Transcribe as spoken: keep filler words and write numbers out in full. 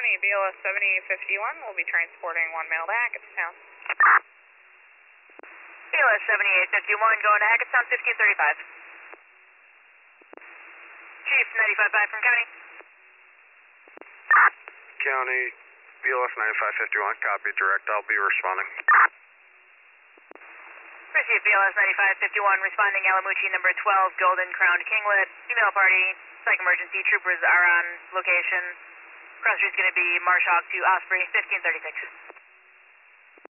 County, B L S seventy-eight fifty-one will be transporting one male to Hackettstown. B L S seventy-eight fifty-one going to Hackettstown fifteen thirty-five. Chief, ninety-five five from County. County, B L S ninety-five fifty-one, copy direct, I'll be responding. Received B L S ninety-five fifty-one, responding Alamucci number twelve, Golden Crowned Kinglet, female party, psych emergency, troopers are on location. Cross street's going to be Marshak to Osprey, fifteen thirty-six.